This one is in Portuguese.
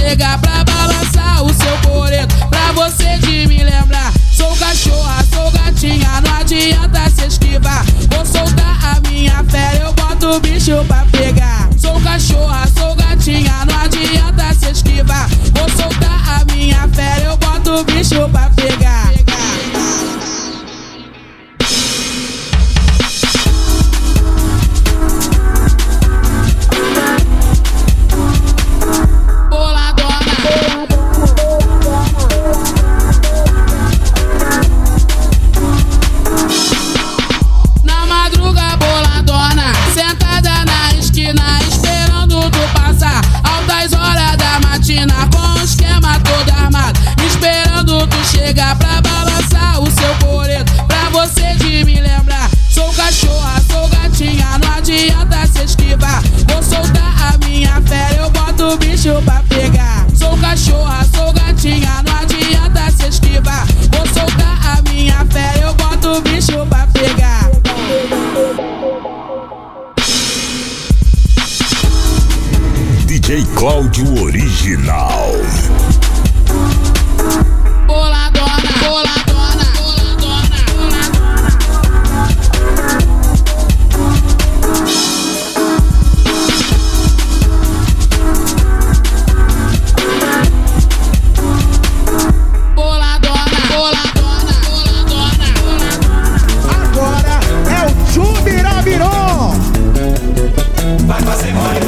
chega pra balançar o seu coreto, pra você de me lembrar. Sou cachorra, sou gatinha, não adianta se esquivar. Vou soltar a minha fera, eu boto o bicho pra pegar. Sou cachorra, sou gatinha, não adianta se esquivar. Vou soltar a minha fera, eu boto o bicho pra pegar. Com o esquema todo armado, esperando tu chegar pra balançar o seu coreto, pra você de me lembrar. Sou cachorra, sou gatinha, não adianta se esquivar. Vou soltar a minha fera, eu boto o bicho pra pegar. Sou cachorra, sou gatinha, não adianta se esquivar. Vou soltar a minha fera, eu boto o bicho pra pegar. DJ Cláudio Original. Boladona, boladona.